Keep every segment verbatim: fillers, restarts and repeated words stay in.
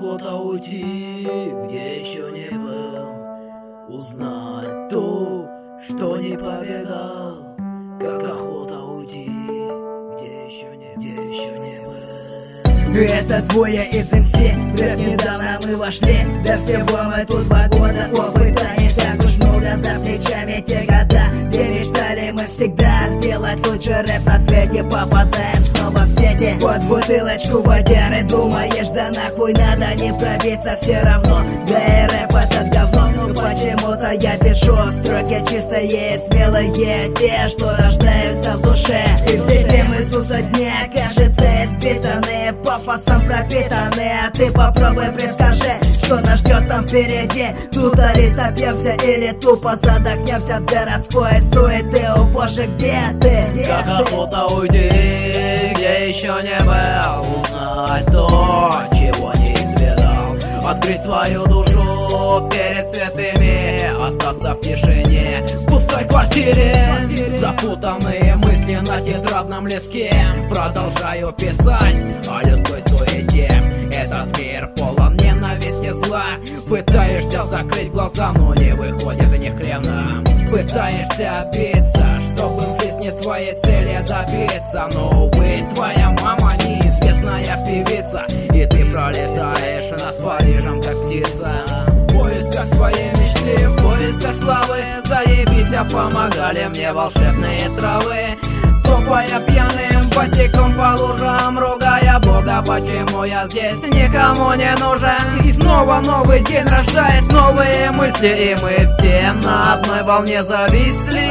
охота уйти, где еще не был, узнать то, что не повидал. Как охота уйти, где еще не, где еще не был. Это двое из эм си, рэп недавно мы вошли. До всего мы тут два года, опыта не так уж много, за плечами те года, где мечтали мы всегда сделать лучший рэп на свете. Попадаем снова в сети, под бутылочку водяры, думаешь, да нахуй надо не пробиться все равно. Да и рэп этот говно, но почему-то я пишу строки чистые, смелые, те, что рождаются в душе. И все мы тут одни, кажется, испитанные, пафосом пропитанные. А ты попробуй предскажи, что нас ждет там впереди. Тут ли сопьемся или тупо задохнемся от городской суеты. О боже, где ты? Где как ты? Охота уйти, где еще не был, узнать то, чего не изведал. Открыть свою душу перед святыми, остаться в тишине, в пустой квартире. Запутанные мысли на тетрадном листке, продолжаю писать о людской суете. Этот мир полон ненависти, зла. Пытаешься закрыть глаза, но не выходит ни хрена. Пытаешься биться, чтобы в жизни своей цели добиться. Но, увы, твоя мама неизвестная певица, и ты пролетаешь над Парижем, как птица. В поисках своей мечты, в поисках славы, заебись, а помогали мне волшебные травы. Топая пьяным босиком по лужам, ругая Бога, почему я здесь никому не нужен. И снова новый день рождает новые мысли, и мы все на одной волне зависли.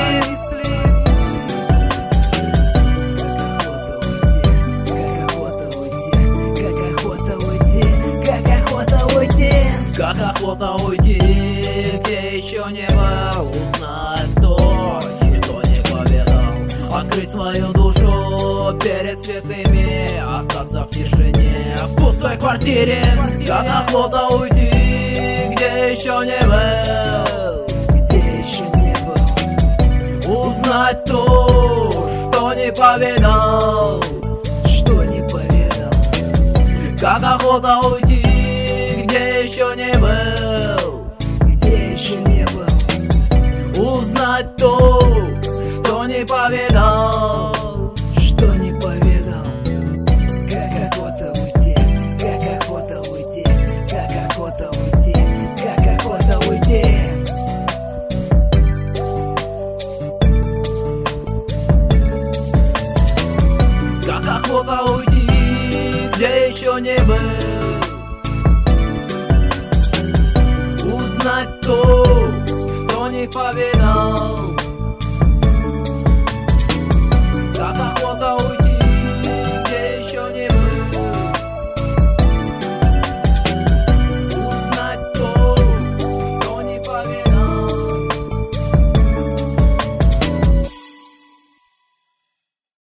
Как охота уйти, где еще не был, узнать то, что не повидал. Открыть свою душу перед святыми, остаться в тишине, в пустой квартире. Как охота уйти, где еще не был, Где еще не был, узнать то, что не повидал. что не повидал. Как охота уйти, где еще не был, Где еще не был, узнать то, что не повидал. что не повидал. Как охота уйти, как охота уйти, как охота уйти, как охота уйти. Как охота уйти, где еще не был, узнать то, что не повидал.